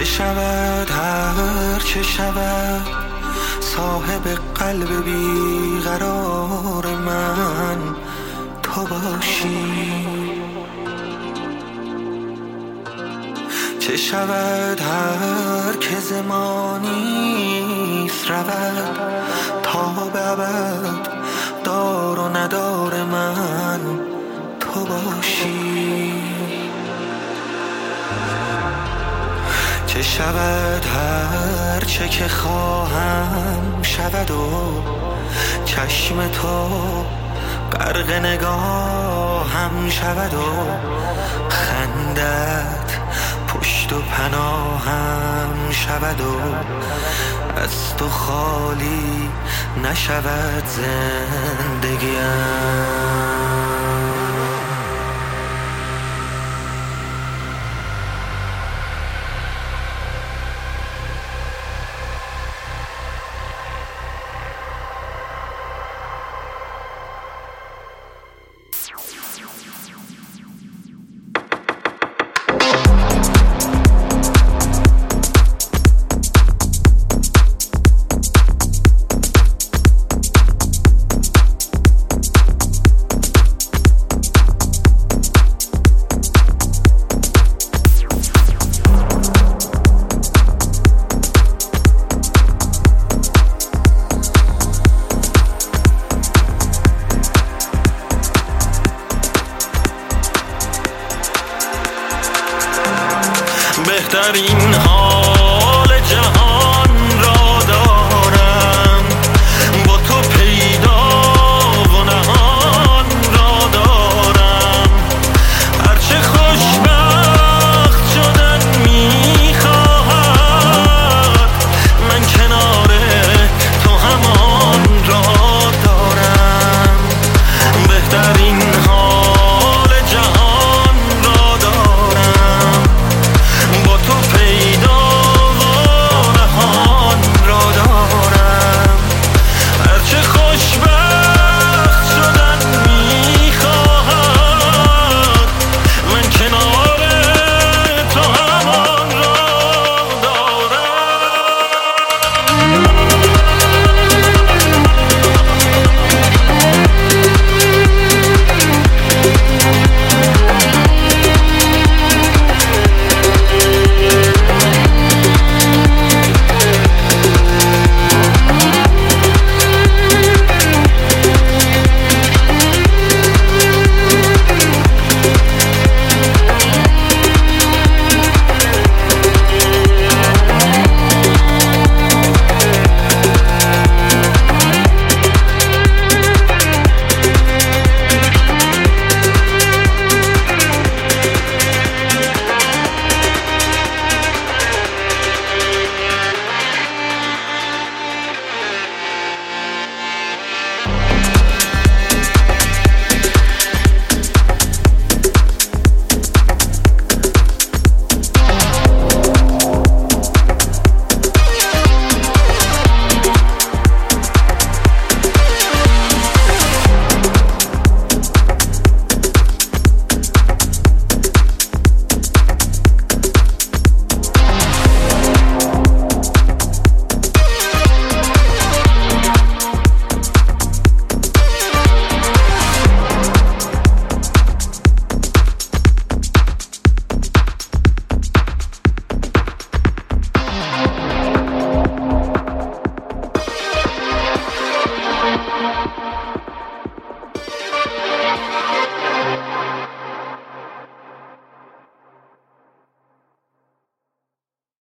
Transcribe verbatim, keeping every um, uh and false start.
چه شود هر چه شود صاحب قلب بیقرار من تو باشی. چه شود هر که زمانیست رود تا به ابد دار و ندار من تو باشی. چه شود هر چه که خواهم شود و چشم تو غرق نگاهم شود و خندت پشت و پناهم شود و از تو خالی نشود زندگیم. بهترین حال جهان را دارم، با تو پیدا و نهان را دارم. هرچه خوشبخت شدن میخواهد من کنار تو همان را دارم. بهترین حال جهان را دارم، با تو پیدا و نهان را دارم. هرچه خوشبخت شدن میخواهد من کنار تو همان را We'll be right back.